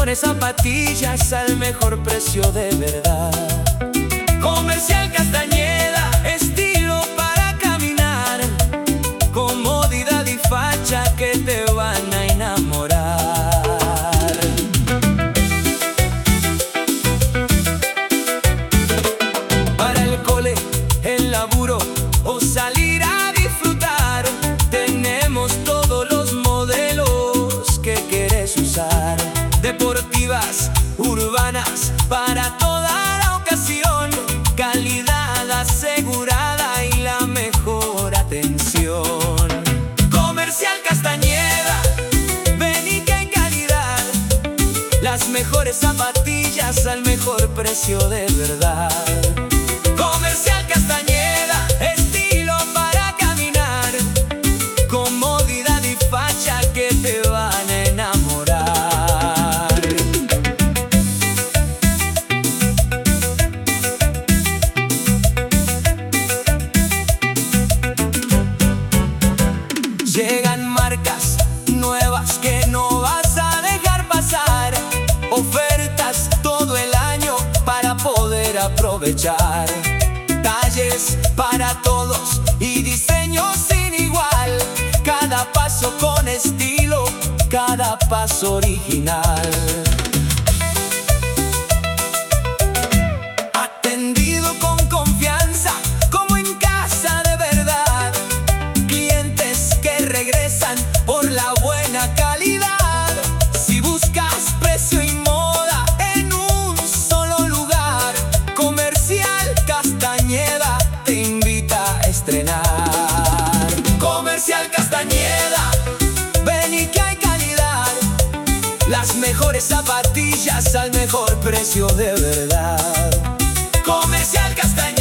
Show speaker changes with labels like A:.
A: mejores zapatillas al mejor precio de verdad. Comercial Castañeda, estilo para caminar, comodidad y facha que te van a enamorar. Para el cole, el laburo o salir a disfrutar, tenemos todos los modelos que quieres usar. Deportivas, urbanas, para toda la ocasión, calidad asegurada y la mejor atención. Comercial Castañeda, ven y que hay calidad, las mejores zapatillas al mejor precio de verdad. Comercial Castañeda, estilo para caminar, comodidad y facha que te van a enamorar. Llegan marcas nuevas que no vas a dejar pasar, ofertas todo el año para poder aprovechar. Talles para todos y diseños sin igual, cada paso con estilo, cada paso original. Atendido con confianza, como en casa de verdad, clientes que regresan por la buena calidad. Si buscas precio y moda en un solo lugar, Comercial Castañeda te invita a estrenar. Comercial Castañeda, ven y que hay calidad, las mejores zapatillas al mejor precio de verdad. Comercial Castañeda.